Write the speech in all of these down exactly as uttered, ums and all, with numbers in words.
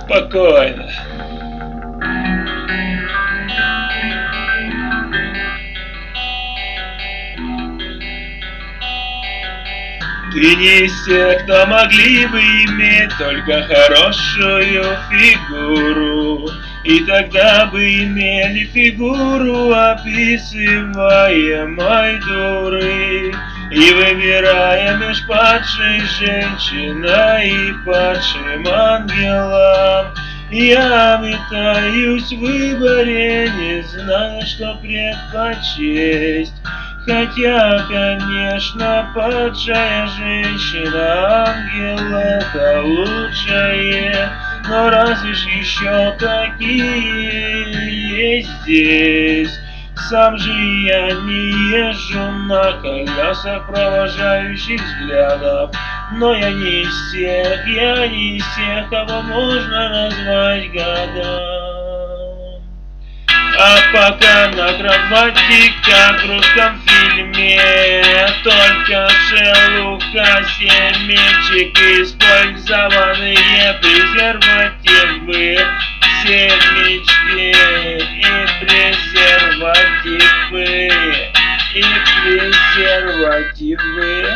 Спокойно. Ты не из тех, кто могли бы иметь только хорошую фигуру, и тогда бы имели фигуру описываемой дуры. И выбирая меж падшей женщиной и падшим ангелом, я метаюсь в выборе, не зная, что предпочесть. Хотя, конечно, падшая женщина, ангел — это лучшее, но разве ж еще такие есть здесь? Сам же я не езжу на колесах провожающих взглядов, но я не из тех, я не из тех, кого можно назвать годом. А пока на кровати, как в русском фильме, только шелуха, семечек, использованные презервативы, семечки и презервативы, и презервативы.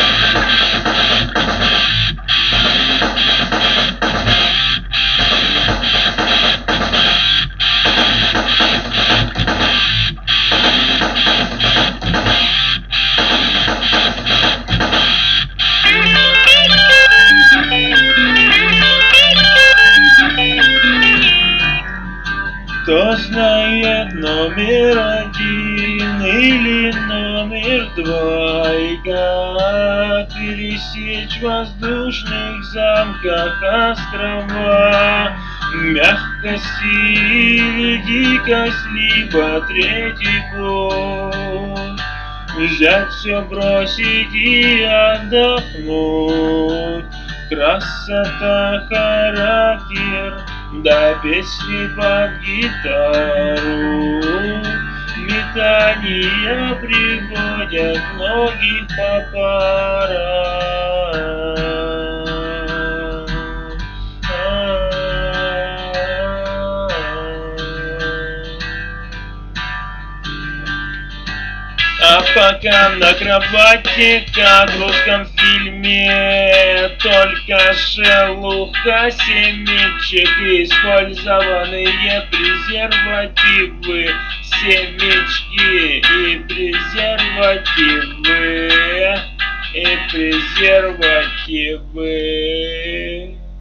Кто знает номер один или номер два, и как пересечь в воздушных замках острова мягкости или дикость, либо третий путь. Взять все, бросить и отдохнуть. Красота, характер, да песни под гитару. Метания приводят ноги по парам. А пока на кровати, как в русском фильме, только шелуха, семечек, использованные презервативы, семечки и презервативы, и презервативы.